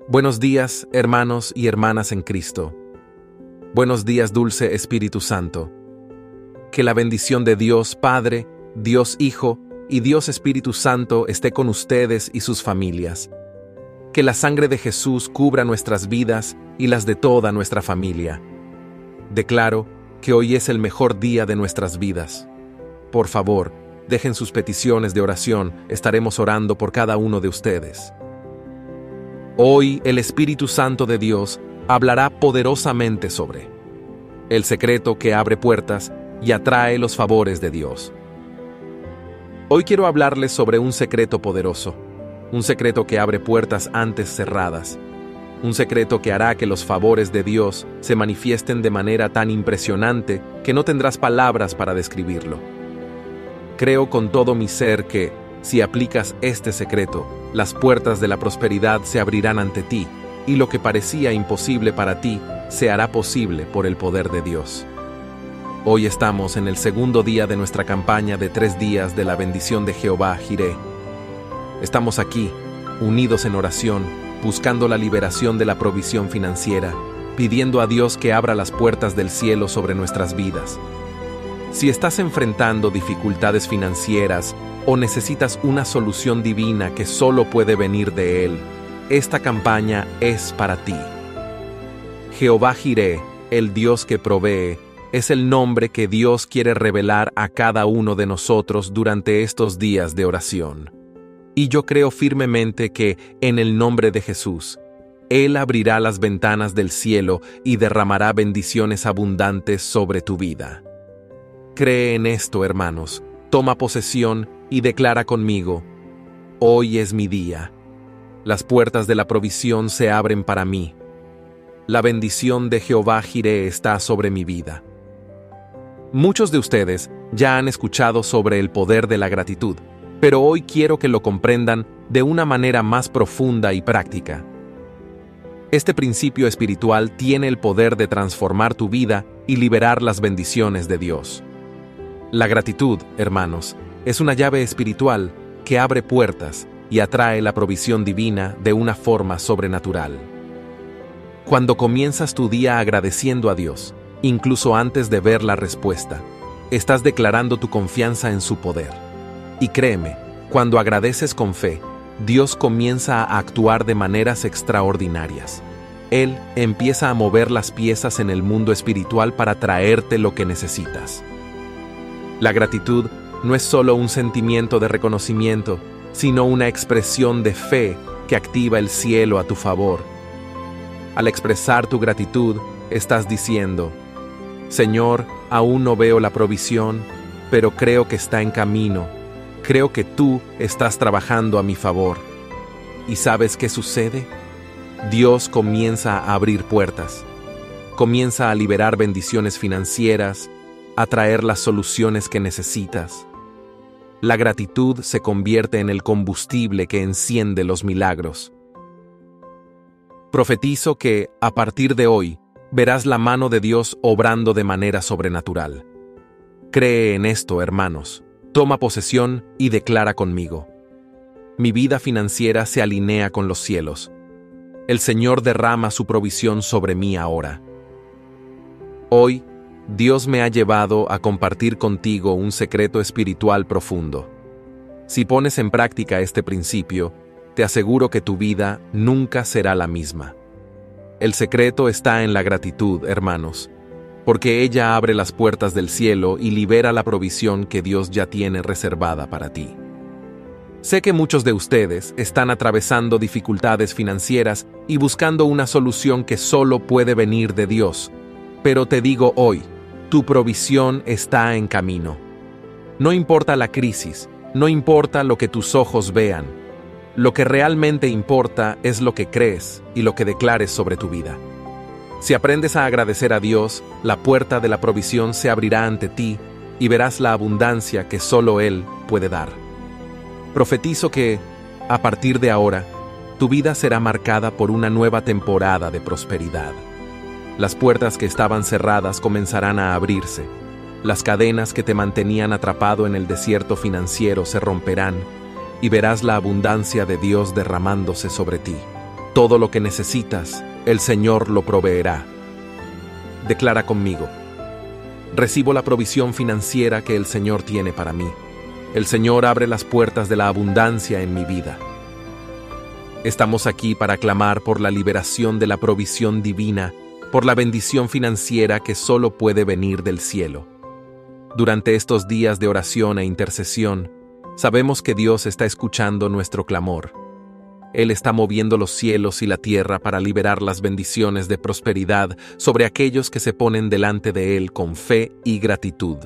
Buenos días, hermanos y hermanas en Cristo. Buenos días, dulce Espíritu Santo. Que la bendición de Dios Padre, Dios Hijo y Dios Espíritu Santo esté con ustedes y sus familias. Que la sangre de Jesús cubra nuestras vidas y las de toda nuestra familia. Declaro que hoy es el mejor día de nuestras vidas. Por favor, dejen sus peticiones de oración, estaremos orando por cada uno de ustedes. Hoy el Espíritu Santo de Dios hablará poderosamente sobre el secreto que abre puertas y atrae los favores de Dios. Hoy quiero hablarles sobre un secreto poderoso, un secreto que abre puertas antes cerradas, un secreto que hará que los favores de Dios se manifiesten de manera tan impresionante que no tendrás palabras para describirlo. Creo con todo mi ser que, si aplicas este secreto, las puertas de la prosperidad se abrirán ante ti, y lo que parecía imposible para ti se hará posible por el poder de Dios. Hoy estamos en el segundo día de nuestra campaña de 3 días de la bendición de Jehová Jireh. Estamos aquí, unidos en oración, buscando la liberación de la provisión financiera, pidiendo a Dios que abra las puertas del cielo sobre nuestras vidas. Si estás enfrentando dificultades financieras o necesitas una solución divina que solo puede venir de Él, esta campaña es para ti. Jehová Jireh, el Dios que provee, es el nombre que Dios quiere revelar a cada uno de nosotros durante estos días de oración. Y yo creo firmemente que, en el nombre de Jesús, Él abrirá las ventanas del cielo y derramará bendiciones abundantes sobre tu vida. Cree en esto, hermanos, toma posesión y declara conmigo: hoy es mi día. Las puertas de la provisión se abren para mí. La bendición de Jehová Jireh está sobre mi vida. Muchos de ustedes ya han escuchado sobre el poder de la gratitud, pero hoy quiero que lo comprendan de una manera más profunda y práctica. Este principio espiritual tiene el poder de transformar tu vida y liberar las bendiciones de Dios. La gratitud, hermanos, es una llave espiritual que abre puertas y atrae la provisión divina de una forma sobrenatural. Cuando comienzas tu día agradeciendo a Dios, incluso antes de ver la respuesta, estás declarando tu confianza en su poder. Y créeme, cuando agradeces con fe, Dios comienza a actuar de maneras extraordinarias. Él empieza a mover las piezas en el mundo espiritual para traerte lo que necesitas. La gratitud no es solo un sentimiento de reconocimiento, sino una expresión de fe que activa el cielo a tu favor. Al expresar tu gratitud, estás diciendo: Señor, aún no veo la provisión, pero creo que está en camino. Creo que tú estás trabajando a mi favor. ¿Y sabes qué sucede? Dios comienza a abrir puertas. Comienza a liberar bendiciones financieras, a traer las soluciones que necesitas. La gratitud se convierte en el combustible que enciende los milagros. Profetizo que, a partir de hoy, verás la mano de Dios obrando de manera sobrenatural. Cree en esto, hermanos. Toma posesión y declara conmigo: mi vida financiera se alinea con los cielos. El Señor derrama su provisión sobre mí ahora. Hoy, Dios me ha llevado a compartir contigo un secreto espiritual profundo. Si pones en práctica este principio, te aseguro que tu vida nunca será la misma. El secreto está en la gratitud, hermanos, porque ella abre las puertas del cielo y libera la provisión que Dios ya tiene reservada para ti. Sé que muchos de ustedes están atravesando dificultades financieras y buscando una solución que solo puede venir de Dios, pero te digo hoy, tu provisión está en camino. No importa la crisis, no importa lo que tus ojos vean. Lo que realmente importa es lo que crees y lo que declares sobre tu vida. Si aprendes a agradecer a Dios, la puerta de la provisión se abrirá ante ti y verás la abundancia que solo Él puede dar. Profetizo que, a partir de ahora, tu vida será marcada por una nueva temporada de prosperidad. Las puertas que estaban cerradas comenzarán a abrirse. Las cadenas que te mantenían atrapado en el desierto financiero se romperán y verás la abundancia de Dios derramándose sobre ti. Todo lo que necesitas, el Señor lo proveerá. Declara conmigo: recibo la provisión financiera que el Señor tiene para mí. El Señor abre las puertas de la abundancia en mi vida. Estamos aquí para clamar por la liberación de la provisión divina, por la bendición financiera que solo puede venir del cielo. Durante estos días de oración e intercesión, sabemos que Dios está escuchando nuestro clamor. Él está moviendo los cielos y la tierra para liberar las bendiciones de prosperidad sobre aquellos que se ponen delante de Él con fe y gratitud.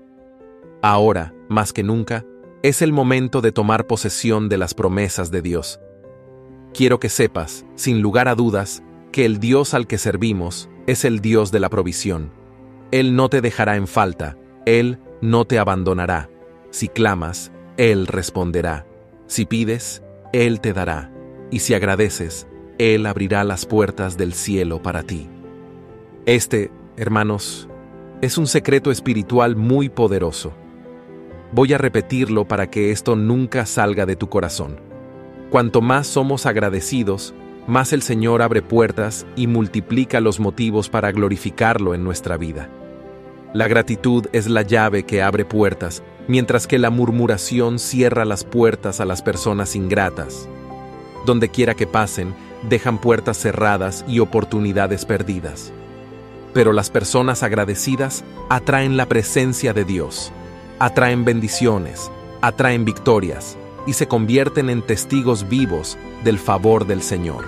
Ahora, más que nunca, es el momento de tomar posesión de las promesas de Dios. Quiero que sepas, sin lugar a dudas, que el Dios al que servimos es el Dios de la provisión. Él no te dejará en falta, Él no te abandonará. Si clamas, Él responderá. Si pides, Él te dará. Y si agradeces, Él abrirá las puertas del cielo para ti. Este, hermanos, es un secreto espiritual muy poderoso. Voy a repetirlo para que esto nunca salga de tu corazón. Cuanto más somos agradecidos, más el Señor abre puertas y multiplica los motivos para glorificarlo en nuestra vida. La gratitud es la llave que abre puertas, mientras que la murmuración cierra las puertas a las personas ingratas. Donde quiera que pasen, dejan puertas cerradas y oportunidades perdidas. Pero las personas agradecidas atraen la presencia de Dios, atraen bendiciones, atraen victorias y se convierten en testigos vivos del favor del Señor.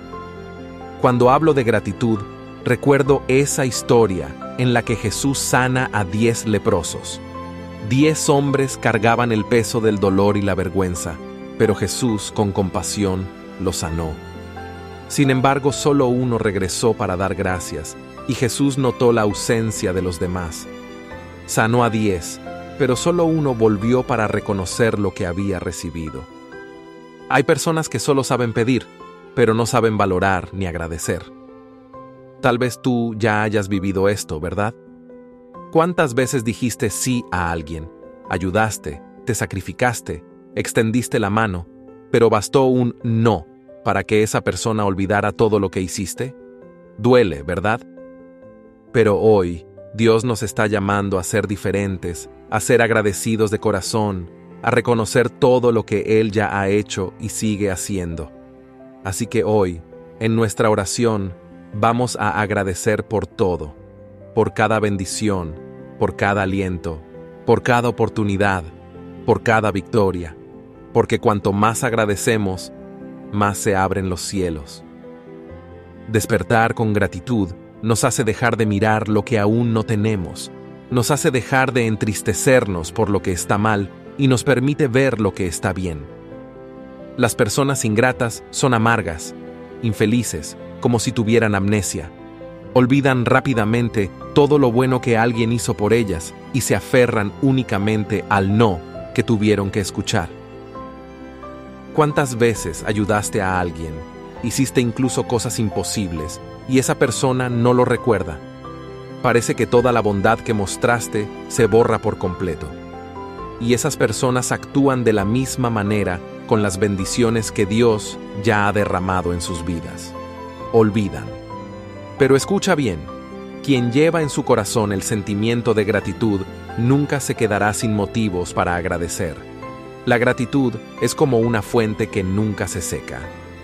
Cuando hablo de gratitud, recuerdo esa historia en la que Jesús sana a 10 leprosos. 10 hombres cargaban el peso del dolor y la vergüenza, pero Jesús, con compasión, los sanó. Sin embargo, solo uno regresó para dar gracias, y Jesús notó la ausencia de los demás. Sanó a 10, pero solo uno volvió para reconocer lo que había recibido. Hay personas que solo saben pedir, pero no saben valorar ni agradecer. Tal vez tú ya hayas vivido esto, ¿verdad? ¿Cuántas veces dijiste sí a alguien? Ayudaste, te sacrificaste, extendiste la mano, pero bastó un no para que esa persona olvidara todo lo que hiciste? Duele, ¿verdad? Pero hoy, Dios nos está llamando a ser diferentes, a ser agradecidos de corazón, a reconocer todo lo que Él ya ha hecho y sigue haciendo. Así que hoy, en nuestra oración, vamos a agradecer por todo, por cada bendición, por cada aliento, por cada oportunidad, por cada victoria, porque cuanto más agradecemos, más se abren los cielos. Despertar con gratitud nos hace dejar de mirar lo que aún no tenemos, nos hace dejar de entristecernos por lo que está mal y nos permite ver lo que está bien. Las personas ingratas son amargas, infelices, como si tuvieran amnesia. Olvidan rápidamente todo lo bueno que alguien hizo por ellas y se aferran únicamente al no que tuvieron que escuchar. ¿Cuántas veces ayudaste a alguien, hiciste incluso cosas imposibles, y esa persona no lo recuerda? Parece que toda la bondad que mostraste se borra por completo. Y esas personas actúan de la misma manera con las bendiciones que Dios ya ha derramado en sus vidas. Olvidan. Pero escucha bien, quien lleva en su corazón el sentimiento de gratitud nunca se quedará sin motivos para agradecer. La gratitud es como una fuente que nunca se seca.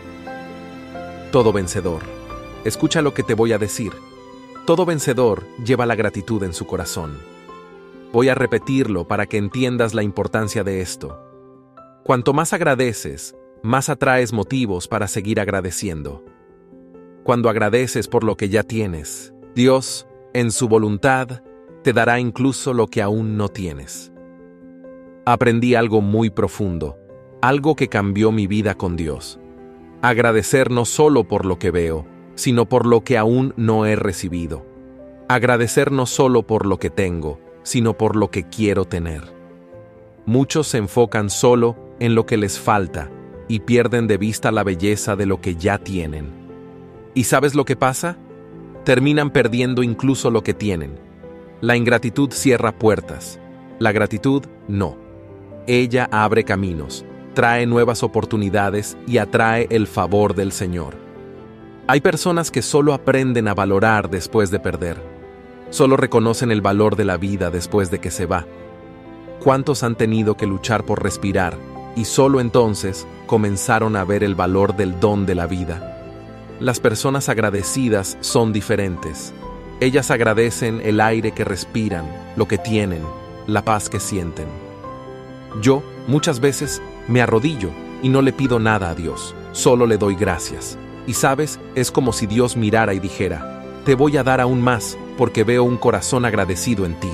Todo vencedor. Escucha lo que te voy a decir. Todo vencedor lleva la gratitud en su corazón. Voy a repetirlo para que entiendas la importancia de esto. Cuanto más agradeces, más atraes motivos para seguir agradeciendo. Cuando agradeces por lo que ya tienes, Dios, en su voluntad, te dará incluso lo que aún no tienes. Aprendí algo muy profundo, algo que cambió mi vida con Dios. Agradecer no solo por lo que veo, sino por lo que aún no he recibido. Agradecer no solo por lo que tengo, sino por lo que quiero tener. Muchos se enfocan solo en lo que les falta y pierden de vista la belleza de lo que ya tienen. ¿Y sabes lo que pasa? Terminan perdiendo incluso lo que tienen. La ingratitud cierra puertas, la gratitud no. Ella abre caminos, trae nuevas oportunidades y atrae el favor del Señor. Hay personas que solo aprenden a valorar después de perder. Solo reconocen el valor de la vida después de que se va. ¿Cuántos han tenido que luchar por respirar y solo entonces comenzaron a ver el valor del don de la vida? Las personas agradecidas son diferentes. Ellas agradecen el aire que respiran, lo que tienen, la paz que sienten. Yo, muchas veces, me arrodillo y no le pido nada a Dios, solo le doy gracias. Y sabes, es como si Dios mirara y dijera, te voy a dar aún más porque veo un corazón agradecido en ti.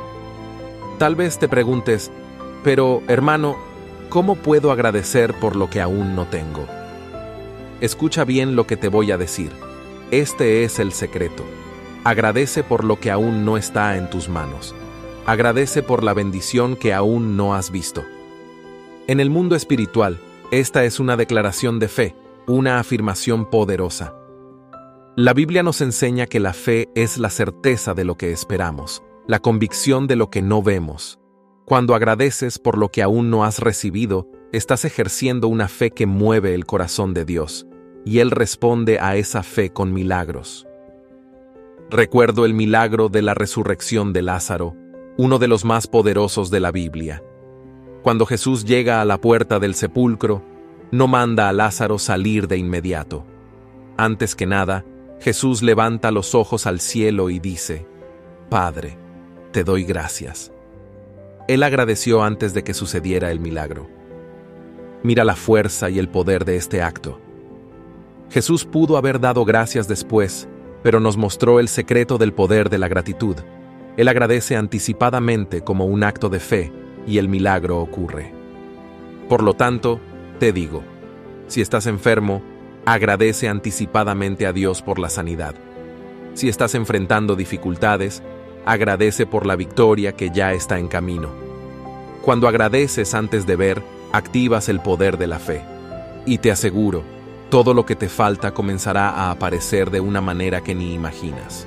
Tal vez te preguntes, pero hermano, ¿cómo puedo agradecer por lo que aún no tengo? Escucha bien lo que te voy a decir. Este es el secreto. Agradece por lo que aún no está en tus manos. Agradece por la bendición que aún no has visto. En el mundo espiritual, esta es una declaración de fe, una afirmación poderosa. La Biblia nos enseña que la fe es la certeza de lo que esperamos, la convicción de lo que no vemos. Cuando agradeces por lo que aún no has recibido, estás ejerciendo una fe que mueve el corazón de Dios, y Él responde a esa fe con milagros. Recuerdo el milagro de la resurrección de Lázaro, uno de los más poderosos de la Biblia. Cuando Jesús llega a la puerta del sepulcro, no manda a Lázaro salir de inmediato. Antes que nada, Jesús levanta los ojos al cielo y dice, Padre, te doy gracias. Él agradeció antes de que sucediera el milagro. Mira la fuerza y el poder de este acto. Jesús pudo haber dado gracias después, pero nos mostró el secreto del poder de la gratitud. Él agradece anticipadamente como un acto de fe, y el milagro ocurre. Por lo tanto, te digo, si estás enfermo, agradece anticipadamente a Dios por la sanidad. Si estás enfrentando dificultades, agradece por la victoria que ya está en camino. Cuando agradeces antes de ver, activas el poder de la fe. Y te aseguro, todo lo que te falta comenzará a aparecer de una manera que ni imaginas.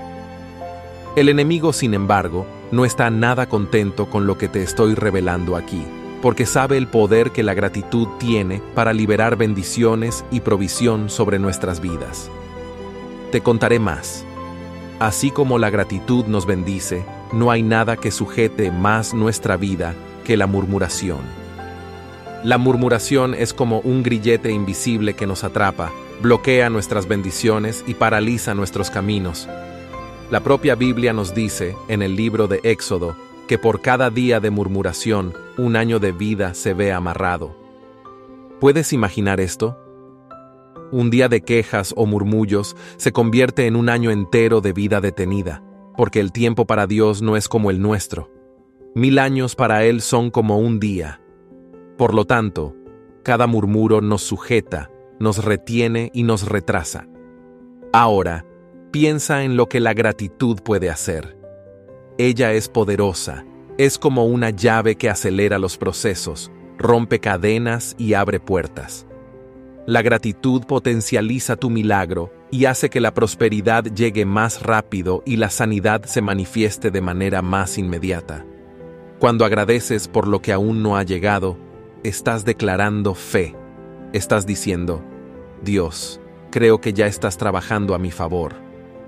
El enemigo, sin embargo, no está nada contento con lo que te estoy revelando aquí, porque sabe el poder que la gratitud tiene para liberar bendiciones y provisión sobre nuestras vidas. Te contaré más. Así como la gratitud nos bendice, no hay nada que sujete más nuestra vida que la murmuración. La murmuración es como un grillete invisible que nos atrapa, bloquea nuestras bendiciones y paraliza nuestros caminos. La propia Biblia nos dice, en el libro de Éxodo, que por cada día de murmuración, un año de vida se ve amarrado. ¿Puedes imaginar esto? Un día de quejas o murmullos se convierte en un año entero de vida detenida, porque el tiempo para Dios no es como el nuestro. 1000 años para Él son como un día. Por lo tanto, cada murmuro nos sujeta, nos retiene y nos retrasa. Ahora, piensa en lo que la gratitud puede hacer. Ella es poderosa, es como una llave que acelera los procesos, rompe cadenas y abre puertas. La gratitud potencializa tu milagro y hace que la prosperidad llegue más rápido y la sanidad se manifieste de manera más inmediata. Cuando agradeces por lo que aún no ha llegado, estás declarando fe. Estás diciendo, Dios, creo que ya estás trabajando a mi favor.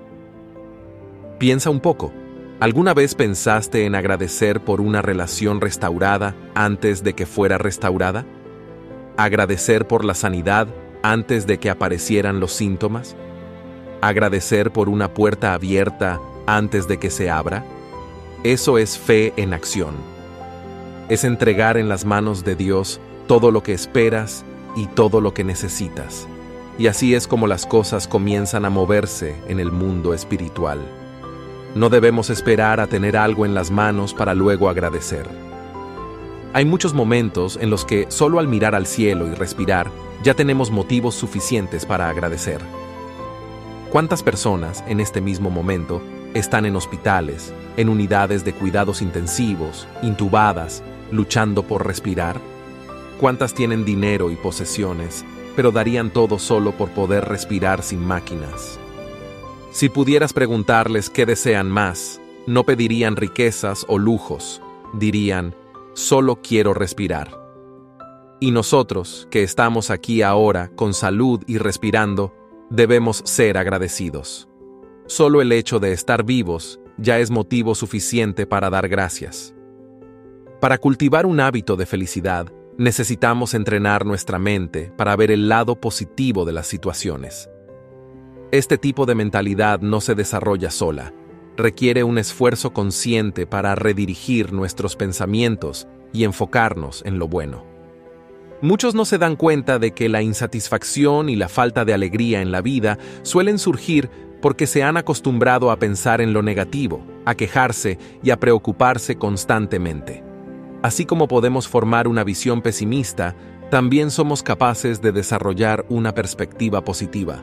Piensa un poco. ¿Alguna vez pensaste en agradecer por una relación restaurada antes de que fuera restaurada? ¿Agradecer por la sanidad antes de que aparecieran los síntomas? ¿Agradecer por una puerta abierta antes de que se abra? Eso es fe en acción. Es entregar en las manos de Dios todo lo que esperas y todo lo que necesitas. Y así es como las cosas comienzan a moverse en el mundo espiritual. No debemos esperar a tener algo en las manos para luego agradecer. Hay muchos momentos en los que solo al mirar al cielo y respirar, ya tenemos motivos suficientes para agradecer. ¿Cuántas personas en este mismo momento están en hospitales, en unidades de cuidados intensivos, intubadas, luchando por respirar? ¿Cuántas tienen dinero y posesiones, pero darían todo solo por poder respirar sin máquinas? Si pudieras preguntarles qué desean más, no pedirían riquezas o lujos, dirían, solo quiero respirar. Y nosotros, que estamos aquí ahora con salud y respirando, Debemos ser agradecidos. Solo el hecho de estar vivos ya es motivo suficiente para dar gracias. Para cultivar un hábito de felicidad, necesitamos entrenar nuestra mente para ver el lado positivo de las situaciones. Este tipo de mentalidad no se desarrolla sola. Requiere un esfuerzo consciente para redirigir nuestros pensamientos y enfocarnos en lo bueno. Muchos no se dan cuenta de que la insatisfacción y la falta de alegría en la vida suelen surgir porque se han acostumbrado a pensar en lo negativo, a quejarse y a preocuparse constantemente. Así como podemos formar una visión pesimista, también somos capaces de desarrollar una perspectiva positiva.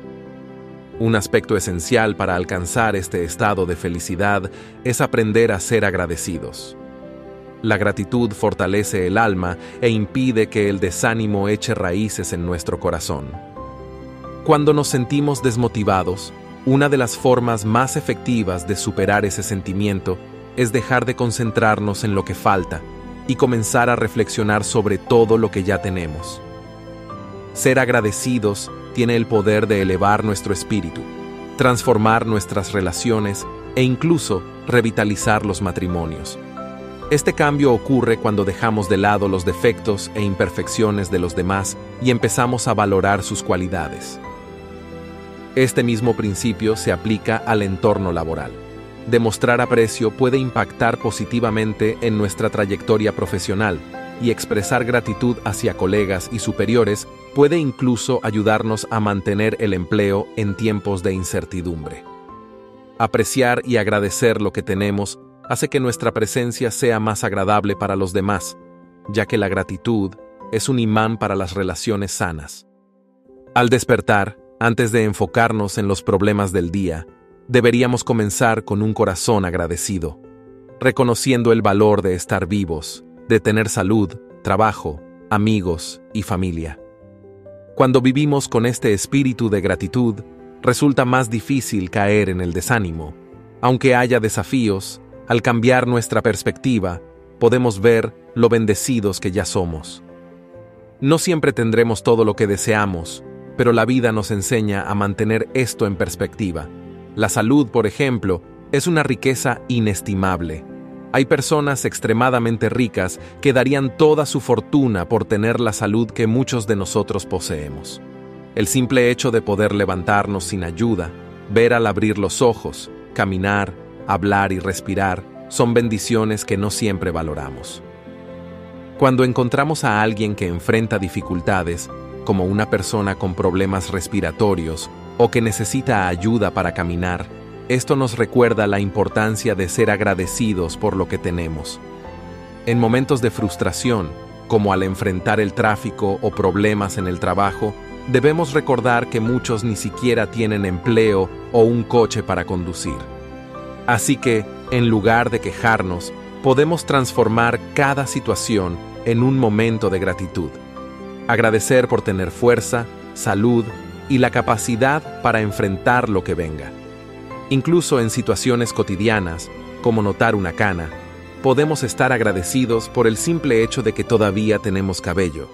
Un aspecto esencial para alcanzar este estado de felicidad es aprender a ser agradecidos. La gratitud fortalece el alma e impide que el desánimo eche raíces en nuestro corazón. Cuando nos sentimos desmotivados, una de las formas más efectivas de superar ese sentimiento es dejar de concentrarnos en lo que falta y comenzar a reflexionar sobre todo lo que ya tenemos. Ser agradecidos tiene el poder de elevar nuestro espíritu, transformar nuestras relaciones e incluso revitalizar los matrimonios. Este cambio ocurre cuando dejamos de lado los defectos e imperfecciones de los demás y empezamos a valorar sus cualidades. Este mismo principio se aplica al entorno laboral. Demostrar aprecio puede impactar positivamente en nuestra trayectoria profesional y expresar gratitud hacia colegas y superiores puede incluso ayudarnos a mantener el empleo en tiempos de incertidumbre. Apreciar y agradecer lo que tenemos hace que nuestra presencia sea más agradable para los demás, ya que la gratitud es un imán para las relaciones sanas. Al despertar, antes de enfocarnos en los problemas del día, deberíamos comenzar con un corazón agradecido, reconociendo el valor de estar vivos, de tener salud, trabajo, amigos y familia. Cuando vivimos con este espíritu de gratitud, resulta más difícil caer en el desánimo. Aunque haya desafíos, al cambiar nuestra perspectiva, podemos ver lo bendecidos que ya somos. No siempre tendremos todo lo que deseamos, pero la vida nos enseña a mantener esto en perspectiva. La salud, por ejemplo, es una riqueza inestimable. Hay personas extremadamente ricas que darían toda su fortuna por tener la salud que muchos de nosotros poseemos. El simple hecho de poder levantarnos sin ayuda, ver al abrir los ojos, caminar, hablar y respirar, son bendiciones que no siempre valoramos. Cuando encontramos a alguien que enfrenta dificultades, como una persona con problemas respiratorios o que necesita ayuda para caminar, esto nos recuerda la importancia de ser agradecidos por lo que tenemos. En momentos de frustración, como al enfrentar el tráfico o problemas en el trabajo, debemos recordar que muchos ni siquiera tienen empleo o un coche para conducir. Así que, en lugar de quejarnos, podemos transformar cada situación en un momento de gratitud. Agradecer por tener fuerza, salud y la capacidad para enfrentar lo que venga. Incluso en situaciones cotidianas, como notar una cana, podemos estar agradecidos por el simple hecho de que todavía tenemos cabello.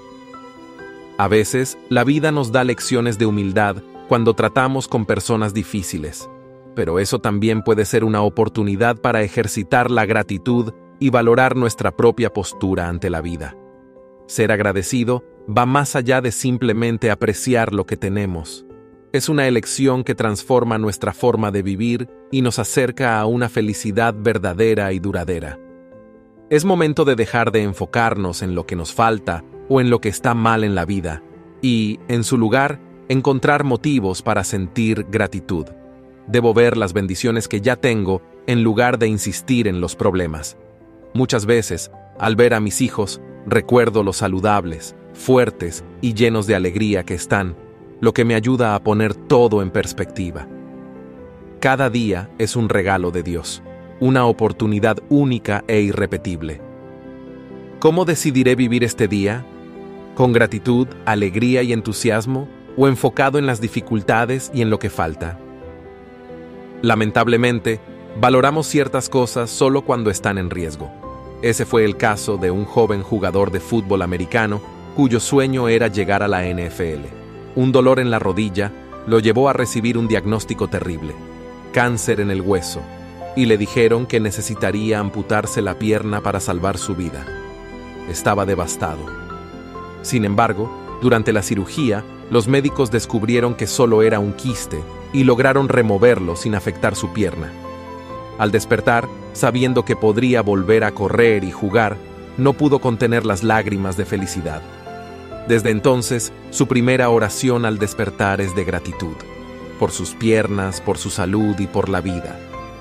A veces, la vida nos da lecciones de humildad cuando tratamos con personas difíciles, pero eso también puede ser una oportunidad para ejercitar la gratitud y valorar nuestra propia postura ante la vida. Ser agradecido va más allá de simplemente apreciar lo que tenemos. Es una elección que transforma nuestra forma de vivir y nos acerca a una felicidad verdadera y duradera. Es momento de dejar de enfocarnos en lo que nos falta o en lo que está mal en la vida y, en su lugar, encontrar motivos para sentir gratitud. Debo ver las bendiciones que ya tengo en lugar de insistir en los problemas. Muchas veces, al ver a mis hijos, recuerdo lo saludables, fuertes y llenos de alegría que están, lo que me ayuda a poner todo en perspectiva. Cada día es un regalo de Dios, una oportunidad única e irrepetible. ¿Cómo decidiré vivir este día? ¿Con gratitud, alegría y entusiasmo o enfocado en las dificultades y en lo que falta? Lamentablemente, valoramos ciertas cosas solo cuando están en riesgo. Ese fue el caso de un joven jugador de fútbol americano cuyo sueño era llegar a la NFL. Un dolor en la rodilla, lo llevó a recibir un diagnóstico terrible: cáncer en el hueso, y le dijeron que necesitaría amputarse la pierna para salvar su vida. Estaba devastado. Sin embargo, durante la cirugía, los médicos descubrieron que solo era un quiste y lograron removerlo sin afectar su pierna. Al despertar, sabiendo que podría volver a correr y jugar, no pudo contener las lágrimas de felicidad. Desde entonces, su primera oración al despertar es de gratitud, por sus piernas, por su salud y por la vida.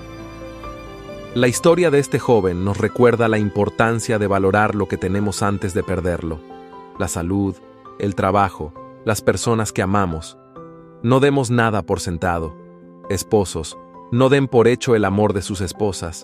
La historia de este joven nos recuerda la importancia de valorar lo que tenemos antes de perderlo: la salud, el trabajo, las personas que amamos. No demos nada por sentado. Esposos, no den por hecho el amor de sus esposas.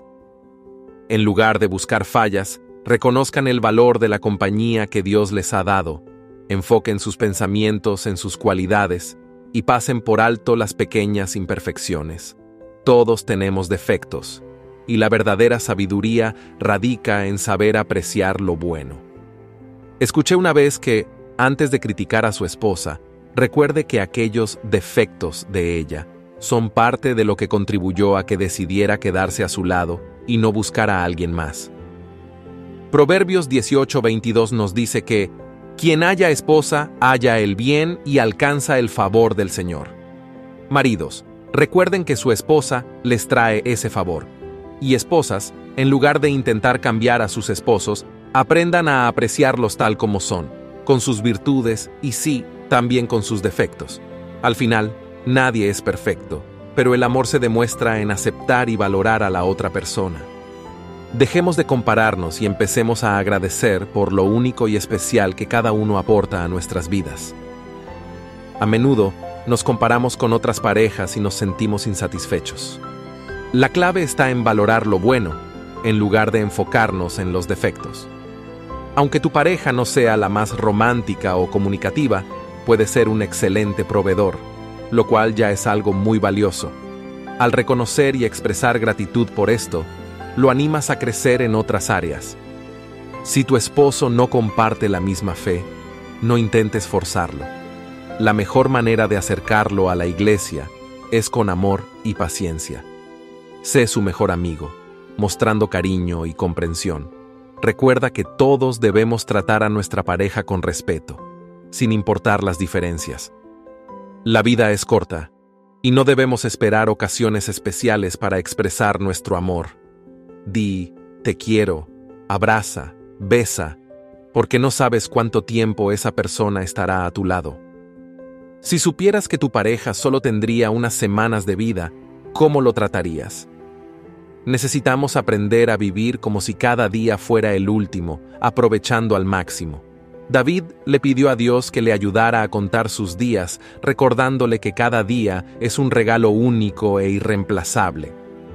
En lugar de buscar fallas, reconozcan el valor de la compañía que Dios les ha dado. Enfoquen sus pensamientos en sus cualidades y pasen por alto las pequeñas imperfecciones. Todos tenemos defectos, y la verdadera sabiduría radica en saber apreciar lo bueno. Escuché una vez que, antes de criticar a su esposa, recuerde que aquellos defectos de ella son parte de lo que contribuyó a que decidiera quedarse a su lado y no buscar a alguien más. Proverbios 18:22 nos dice que quien haya esposa, halla el bien y alcanza el favor del Señor. Maridos, recuerden que su esposa les trae ese favor. Y esposas, en lugar de intentar cambiar a sus esposos, aprendan a apreciarlos tal como son, con sus virtudes y sí, también con sus defectos. Al final, nadie es perfecto, pero el amor se demuestra en aceptar y valorar a la otra persona. Dejemos de compararnos y empecemos a agradecer por lo único y especial que cada uno aporta a nuestras vidas. A menudo nos comparamos con otras parejas y nos sentimos insatisfechos. La clave está en valorar lo bueno, en lugar de enfocarnos en los defectos. Aunque tu pareja no sea la más romántica o comunicativa, puede ser un excelente proveedor, lo cual ya es algo muy valioso. Al reconocer y expresar gratitud por esto, lo animas a crecer en otras áreas. Si tu esposo no comparte la misma fe, no intentes forzarlo. La mejor manera de acercarlo a la iglesia es con amor y paciencia. Sé su mejor amigo, mostrando cariño y comprensión. Recuerda que todos debemos tratar a nuestra pareja con respeto, sin importar las diferencias. La vida es corta, y no debemos esperar ocasiones especiales para expresar nuestro amor. Di, te quiero, abraza, besa, porque no sabes cuánto tiempo esa persona estará a tu lado. Si supieras que tu pareja solo tendría unas semanas de vida, ¿cómo lo tratarías? Necesitamos aprender a vivir como si cada día fuera el último, aprovechando al máximo. David le pidió a Dios que le ayudara a contar sus días, recordándole que cada día es un regalo único e irreemplazable.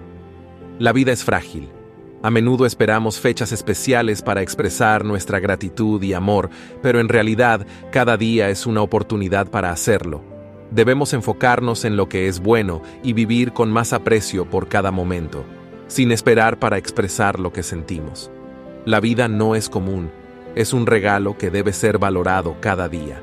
La vida es frágil. A menudo esperamos fechas especiales para expresar nuestra gratitud y amor, pero en realidad cada día es una oportunidad para hacerlo. Debemos enfocarnos en lo que es bueno y vivir con más aprecio por cada momento, sin esperar para expresar lo que sentimos. La vida no es común, es un regalo que debe ser valorado cada día.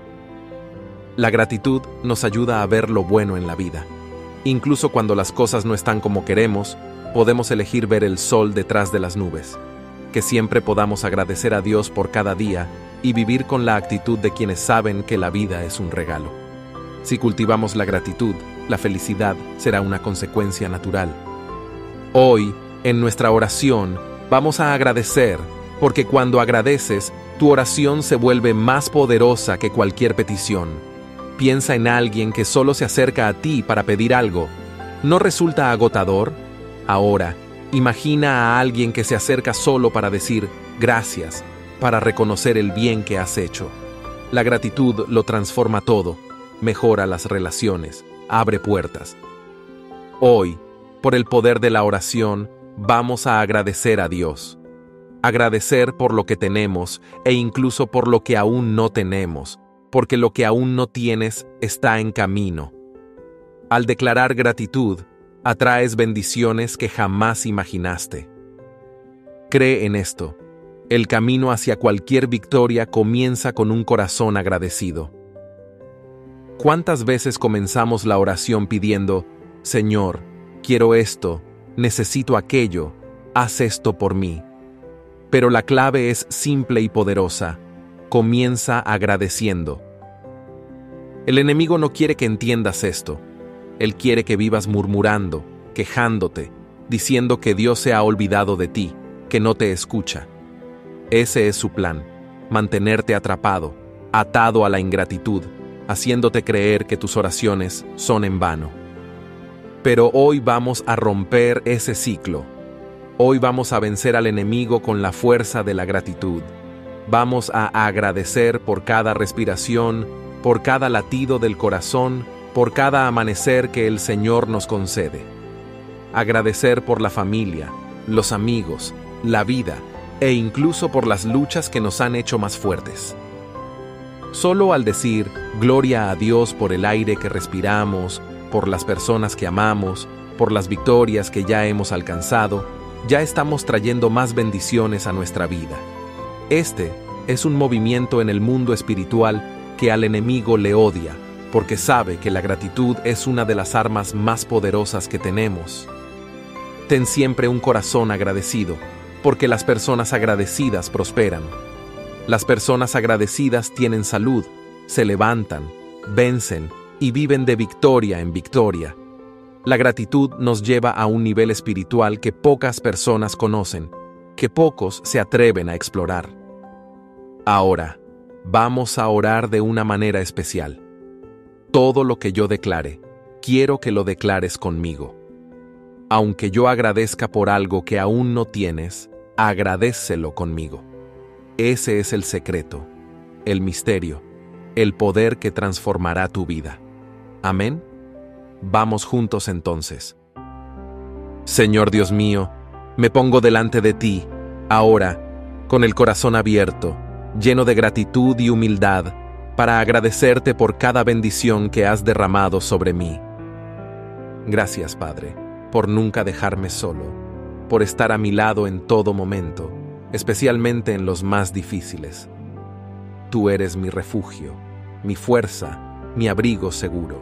La gratitud nos ayuda a ver lo bueno en la vida. Incluso cuando las cosas no están como queremos, podemos elegir ver el sol detrás de las nubes. Que siempre podamos agradecer a Dios por cada día y vivir con la actitud de quienes saben que la vida es un regalo. Si cultivamos la gratitud, la felicidad será una consecuencia natural. Hoy, en nuestra oración, vamos a agradecer, porque cuando agradeces, tu oración se vuelve más poderosa que cualquier petición. Piensa en alguien que solo se acerca a ti para pedir algo. ¿No resulta agotador? Ahora, imagina a alguien que se acerca solo para decir gracias, para reconocer el bien que has hecho. La gratitud lo transforma todo, mejora las relaciones, abre puertas. Hoy, por el poder de la oración, vamos a agradecer a Dios. Agradecer por lo que tenemos e incluso por lo que aún no tenemos, porque lo que aún no tienes está en camino. Al declarar gratitud, atraes bendiciones que jamás imaginaste. Cree en esto. El camino hacia cualquier victoria comienza con un corazón agradecido. ¿Cuántas veces comenzamos la oración pidiendo, Señor, quiero esto, necesito aquello, haz esto por mí? Pero la clave es simple y poderosa. Comienza agradeciendo. El enemigo no quiere que entiendas esto. Él quiere que vivas murmurando, quejándote, diciendo que Dios se ha olvidado de ti, que no te escucha. Ese es su plan, mantenerte atrapado, atado a la ingratitud, haciéndote creer que tus oraciones son en vano. Pero hoy vamos a romper ese ciclo. Hoy vamos a vencer al enemigo con la fuerza de la gratitud. Vamos a agradecer por cada respiración, por cada latido del corazón, por cada amanecer que el Señor nos concede. Agradecer por la familia, los amigos, la vida e incluso por las luchas que nos han hecho más fuertes. Solo al decir gloria a Dios por el aire que respiramos, por las personas que amamos, por las victorias que ya hemos alcanzado, ya estamos trayendo más bendiciones a nuestra vida. Este es un movimiento en el mundo espiritual que al enemigo le odia, porque sabe que la gratitud es una de las armas más poderosas que tenemos. Ten siempre un corazón agradecido, porque las personas agradecidas prosperan. Las personas agradecidas tienen salud, se levantan, vencen y viven de victoria en victoria. La gratitud nos lleva a un nivel espiritual que pocas personas conocen, que pocos se atreven a explorar. Ahora, vamos a orar de una manera especial. Todo lo que yo declare, quiero que lo declares conmigo. Aunque yo agradezca por algo que aún no tienes, agradécelo conmigo. Ese es el secreto, el misterio, el poder que transformará tu vida. ¿Amén? Vamos juntos entonces. Señor Dios mío, me pongo delante de ti, ahora, con el corazón abierto, lleno de gratitud y humildad, para agradecerte por cada bendición que has derramado sobre mí. Gracias, Padre, por nunca dejarme solo, por estar a mi lado en todo momento, especialmente en los más difíciles. Tú eres mi refugio, mi fuerza, mi abrigo seguro.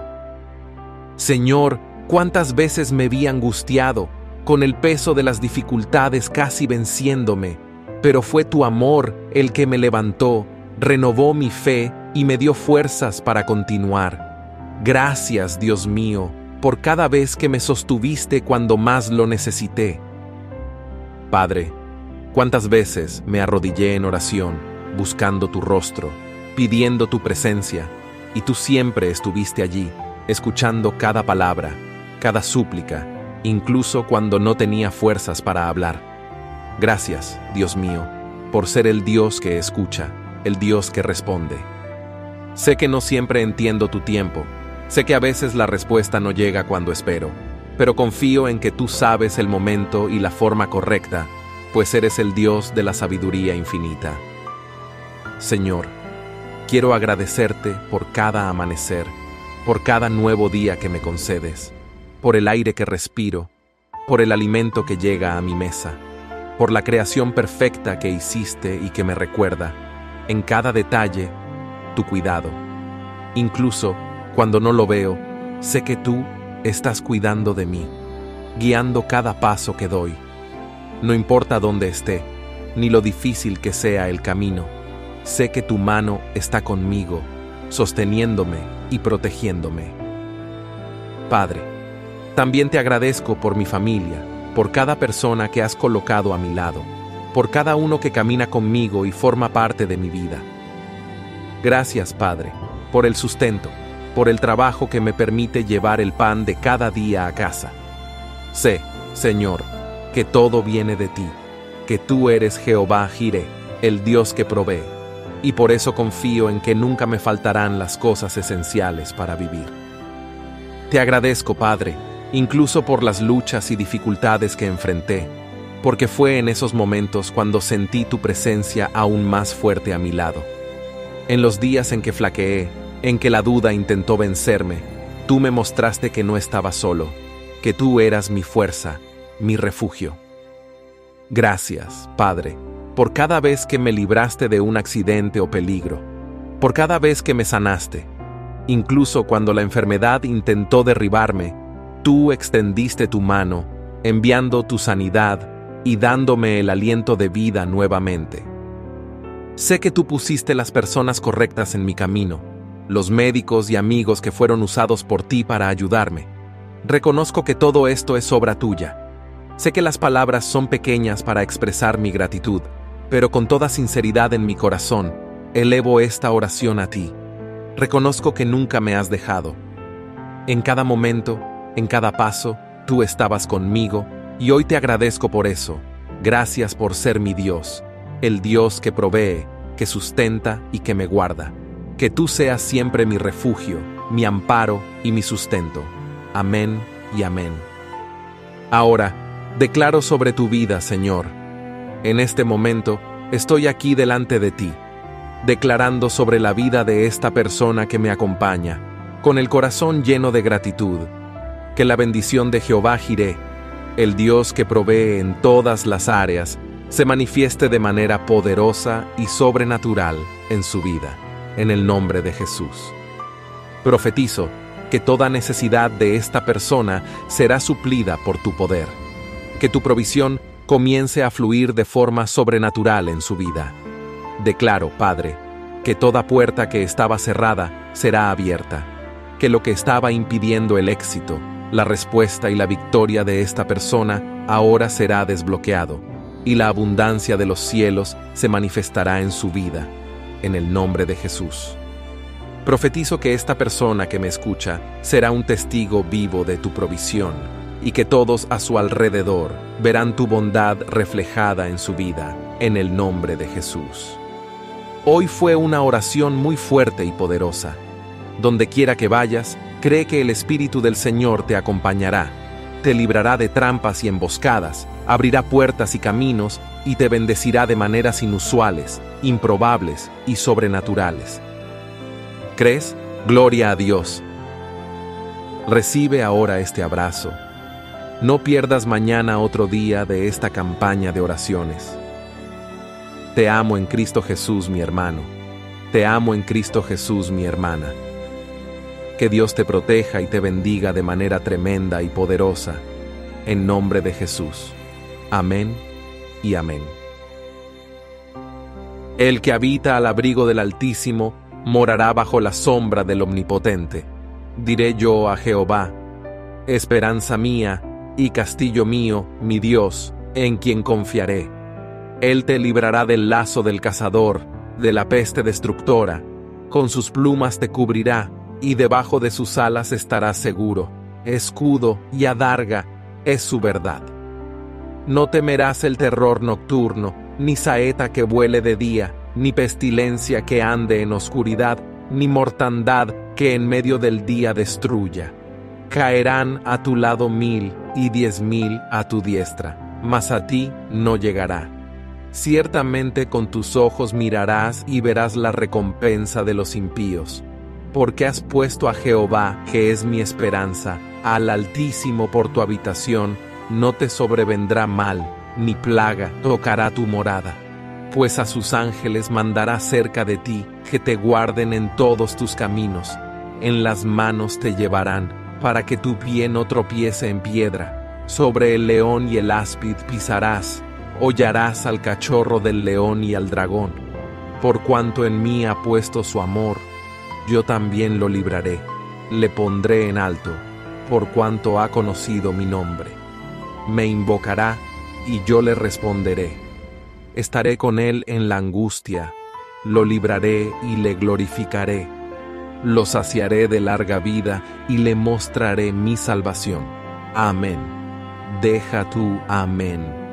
Señor, cuántas veces me vi angustiado, con el peso de las dificultades casi venciéndome, pero fue tu amor el que me levantó, renovó mi fe y me dio fuerzas para continuar. Gracias, Dios mío, por cada vez que me sostuviste cuando más lo necesité. Padre, cuántas veces me arrodillé en oración, buscando tu rostro, pidiendo tu presencia, y tú siempre estuviste allí, escuchando cada palabra, cada súplica, incluso cuando no tenía fuerzas para hablar. Gracias, Dios mío, por ser el Dios que escucha, el Dios que responde. Sé que no siempre entiendo tu tiempo, sé que a veces la respuesta no llega cuando espero, pero confío en que tú sabes el momento y la forma correcta, pues eres el Dios de la sabiduría infinita. Señor, quiero agradecerte por cada amanecer, por cada nuevo día que me concedes, por el aire que respiro, por el alimento que llega a mi mesa, por la creación perfecta que hiciste y que me recuerda, en cada detalle, tu cuidado. Incluso cuando no lo veo, sé que tú estás cuidando de mí, guiando cada paso que doy. No importa dónde esté, ni lo difícil que sea el camino, sé que tu mano está conmigo, sosteniéndome y protegiéndome. Padre, también te agradezco por mi familia, por cada persona que has colocado a mi lado, por cada uno que camina conmigo y forma parte de mi vida. Gracias, Padre, por el sustento, por el trabajo que me permite llevar el pan de cada día a casa. Sé, Señor, que todo viene de ti, que tú eres Jehová Jireh, el Dios que provee, y por eso confío en que nunca me faltarán las cosas esenciales para vivir. Te agradezco, Padre, incluso por las luchas y dificultades que enfrenté, porque fue en esos momentos cuando sentí tu presencia aún más fuerte a mi lado. En los días en que flaqueé, en que la duda intentó vencerme, tú me mostraste que no estaba solo, que tú eras mi fuerza, mi refugio. Gracias, Padre, por cada vez que me libraste de un accidente o peligro, por cada vez que me sanaste, Incluso cuando la enfermedad intentó derribarme, tú extendiste tu mano, enviando tu sanidad y dándome el aliento de vida nuevamente. Sé que tú pusiste las personas correctas en mi camino, los médicos y amigos que fueron usados por ti para ayudarme. Reconozco que todo esto es obra tuya. Sé que las palabras son pequeñas para expresar mi gratitud, pero con toda sinceridad en mi corazón, elevo esta oración a ti. Reconozco que nunca me has dejado. En cada momento, en cada paso, tú estabas conmigo, y hoy te agradezco por eso. Gracias por ser mi Dios, el Dios que provee, que sustenta y que me guarda. Que tú seas siempre mi refugio, mi amparo y mi sustento. Amén y amén. Ahora, declaro sobre tu vida, Señor. En este momento, estoy aquí delante de ti, declarando sobre la vida de esta persona que me acompaña, con el corazón lleno de gratitud. Que la bendición de Jehová Jireh, el Dios que provee en todas las áreas, se manifieste de manera poderosa y sobrenatural en su vida, en el nombre de Jesús. Profetizo que toda necesidad de esta persona será suplida por tu poder. Que tu provisión comience a fluir de forma sobrenatural en su vida. Declaro, Padre, que toda puerta que estaba cerrada será abierta, que lo que estaba impidiendo el éxito, la respuesta y la victoria de esta persona ahora será desbloqueado, y la abundancia de los cielos se manifestará en su vida, en el nombre de Jesús. Profetizo que esta persona que me escucha será un testigo vivo de tu provisión, y que todos a su alrededor verán tu bondad reflejada en su vida, en el nombre de Jesús. Hoy fue una oración muy fuerte y poderosa. Donde quiera que vayas, cree que el Espíritu del Señor te acompañará, te librará de trampas y emboscadas, abrirá puertas y caminos y te bendecirá de maneras inusuales, improbables y sobrenaturales. ¿Crees? Gloria a Dios. Recibe ahora este abrazo. No pierdas mañana otro día de esta campaña de oraciones. Te amo en Cristo Jesús, mi hermano. Te amo en Cristo Jesús, mi hermana. Que Dios te proteja y te bendiga de manera tremenda y poderosa, en nombre de Jesús. Amén y amén. El que habita al abrigo del Altísimo morará bajo la sombra del Omnipotente. Diré yo a Jehová, esperanza mía y castillo mío, mi Dios, en quien confiaré. Él te librará del lazo del cazador, de la peste destructora. Con sus plumas te cubrirá, y debajo de sus alas estarás seguro. Escudo y adarga es su verdad. No temerás el terror nocturno, ni saeta que vuele de día, ni pestilencia que ande en oscuridad, ni mortandad que en medio del día destruya. Caerán a tu lado 1000 y 10,000 a tu diestra, mas a ti no llegará. Ciertamente con tus ojos mirarás y verás la recompensa de los impíos. Porque has puesto a Jehová, que es mi esperanza, al Altísimo por tu habitación, no te sobrevendrá mal, ni plaga tocará tu morada. Pues a sus ángeles mandará cerca de ti, que te guarden en todos tus caminos. En las manos te llevarán, para que tu pie no tropiece en piedra. Sobre el león y el áspid pisarás, hollarás al cachorro del león y al dragón. Por cuanto en mí ha puesto su amor, yo también lo libraré, le pondré en alto, por cuanto ha conocido mi nombre. Me invocará, y yo le responderé. Estaré con él en la angustia, lo libraré y le glorificaré. Lo saciaré de larga vida y le mostraré mi salvación. Amén. Deja tu amén.